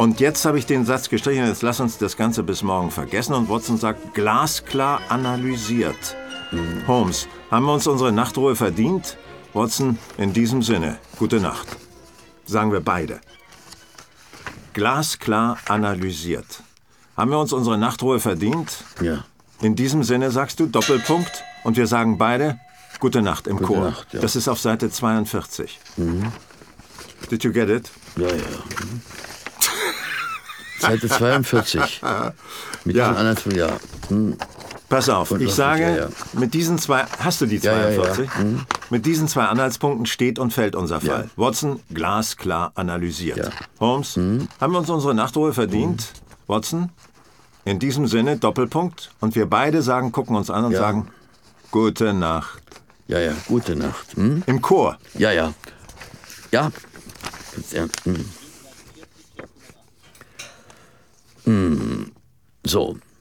Und jetzt habe ich den Satz gestrichen, jetzt lass uns das Ganze bis morgen vergessen. Und Watson sagt, glasklar analysiert. Holmes, haben wir uns unsere Nachtruhe verdient? Watson, in diesem Sinne, gute Nacht. Sagen wir beide. Glasklar analysiert. Haben wir uns unsere Nachtruhe verdient? Ja. In diesem Sinne sagst du Doppelpunkt und wir sagen beide gute Nacht im Chor. Nacht, ja. Das ist auf Seite 42. Did you get it? Ja. Seite 42. Mit Ja. diesen anderen, ja. Pass auf, Und ich was sage, ist, ja. mit diesen zwei, hast du die Ja, 42? Mit diesen zwei Anhaltspunkten steht und fällt unser Fall. Ja. Watson, glasklar analysiert. Ja. Holmes, haben wir uns unsere Nachtruhe verdient? Watson, in diesem Sinne, Doppelpunkt. Und wir beide gucken uns an und Ja. sagen, gute Nacht. Ja, gute Nacht. Hm? Im Chor. Ja. Ja. Ganz ernst. So.